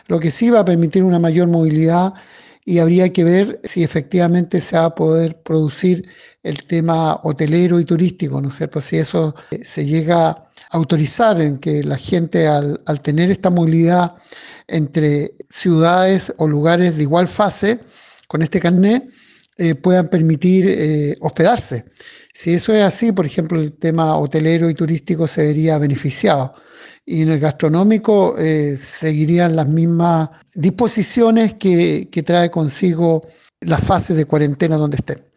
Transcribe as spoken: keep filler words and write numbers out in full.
Lo que sí va a permitir una mayor movilidad y habría que ver si efectivamente se va a poder producir el tema hotelero y turístico, ¿no es cierto? Si eso eh, se llega a autorizar en que la gente al, al tener esta movilidad entre ciudades o lugares de igual fase, con este carnet, eh, puedan permitir eh, hospedarse. Si eso es así, por ejemplo, el tema hotelero y turístico se vería beneficiado. Y en el gastronómico eh, seguirían las mismas disposiciones que, que trae consigo las fases de cuarentena donde estén.